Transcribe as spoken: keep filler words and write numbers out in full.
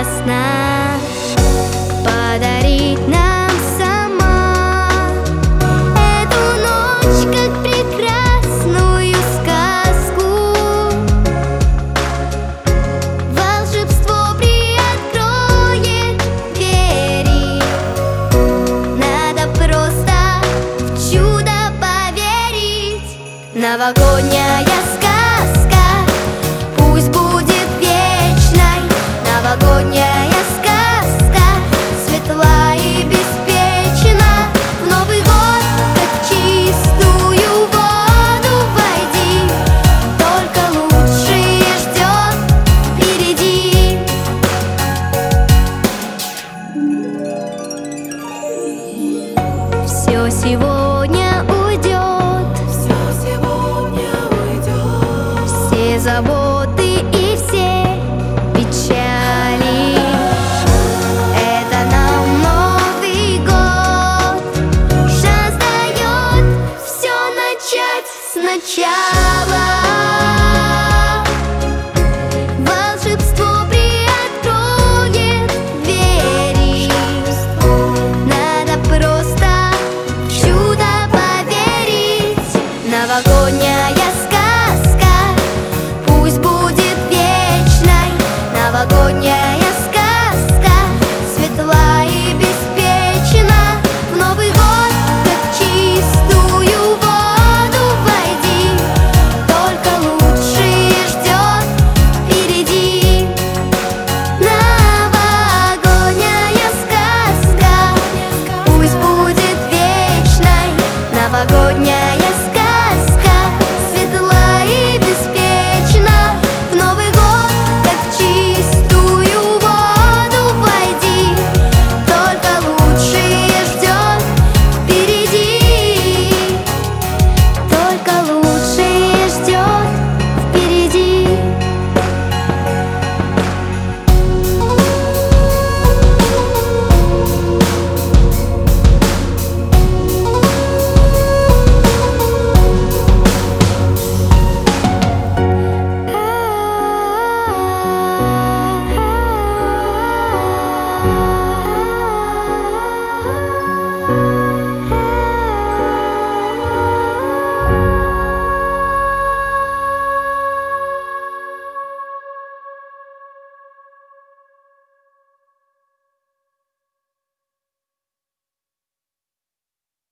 ясно подарить нам сама эту ночь, как прекрасную сказку. Волшебство приоткроет двери, надо просто в чудо поверить. Новогодняя сказка пусть будет вечной, новогодняя сказка светла и беспечна. В Новый год, как чистую воду войди, только лучшее ждет впереди. Все сегодня уйдет, все сегодня уйдет, все заботы и все печали. Это нам Новый год шанс дает все начать сначала. Волшебство приоткроет двери, надо просто в чудо поверить. Новогодняя